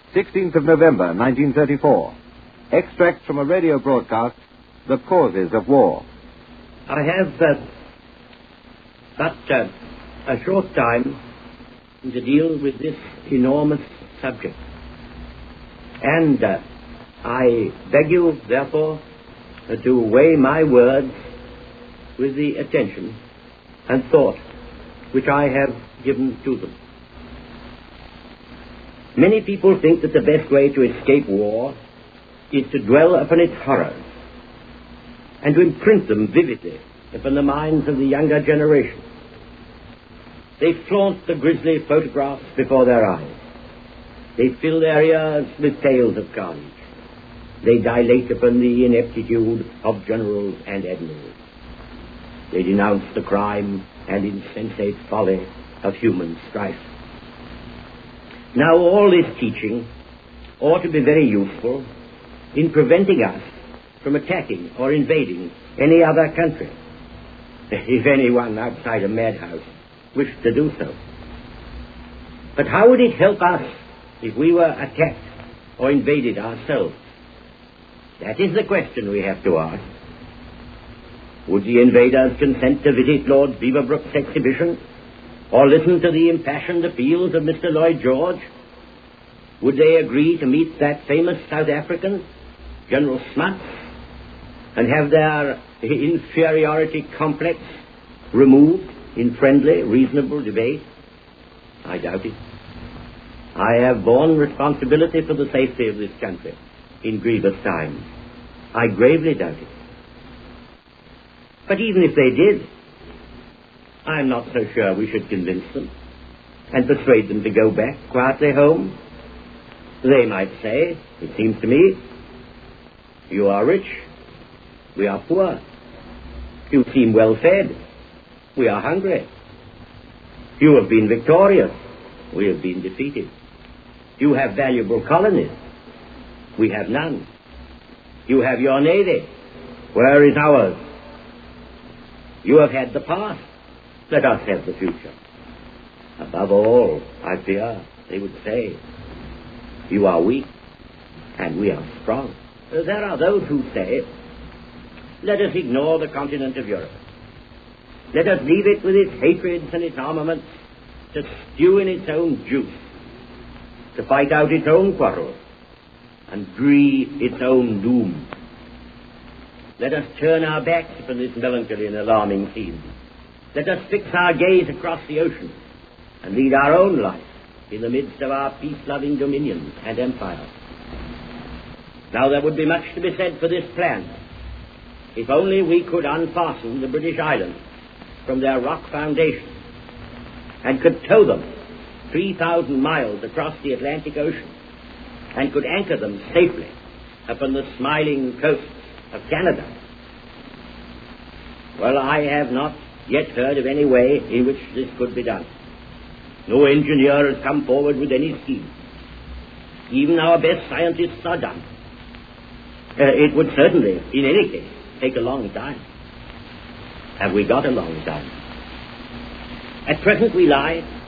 16th of November, 1934. Extract from a radio broadcast, The Causes of War. I have but a short time to deal with this enormous subject. And I beg you, therefore, to weigh my words with the attention and thought which I have given to them. Many people think that the best way to escape war is to dwell upon its horrors and to imprint them vividly upon the minds of the younger generation. They flaunt the grisly photographs before their eyes. They fill their ears with tales of carnage. They dilate upon the ineptitude of generals and admirals. They denounce the crime and insensate folly of human strife. Now all this teaching ought to be very useful in preventing us from attacking or invading any other country, if anyone outside a madhouse wished to do so. But how would it help us if we were attacked or invaded ourselves? That is the question we have to ask. Would the invaders consent to visit Lord Beaverbrook's exhibition, or listen to the impassioned appeals of Mr. Lloyd George? Would they agree to meet that famous South African, General Smuts, and have their inferiority complex removed in friendly, reasonable debate? I doubt it. I have borne responsibility for the safety of this country in grievous times. I gravely doubt it. But even if they did, I am not so sure we should convince them and persuade them to go back quietly home. They might say, it seems to me, you are rich, we are poor. You seem well fed, we are hungry. You have been victorious, we have been defeated. You have valuable colonies, we have none. You have your navy, where is ours? You have had the past, let us have the future. Above all, I fear, they would say, you are weak, and we are strong. There are those who say, let us ignore the continent of Europe. Let us leave it with its hatreds and its armaments to stew in its own juice, to fight out its own quarrels, and breathe its own doom. Let us turn our backs upon this melancholy and alarming scene. Let us fix our gaze across the ocean and lead our own life in the midst of our peace-loving dominions and empires. Now there would be much to be said for this plan, if only we could unfasten the British Islands from their rock foundations and could tow them 3,000 miles across the Atlantic Ocean and could anchor them safely upon the smiling coasts of Canada. Well, I have not yet heard of any way in which this could be done. No engineer has come forward with any scheme. Even our best scientists are dumb. It would certainly, in any case, take a long time. Have we got a long time? At present we lie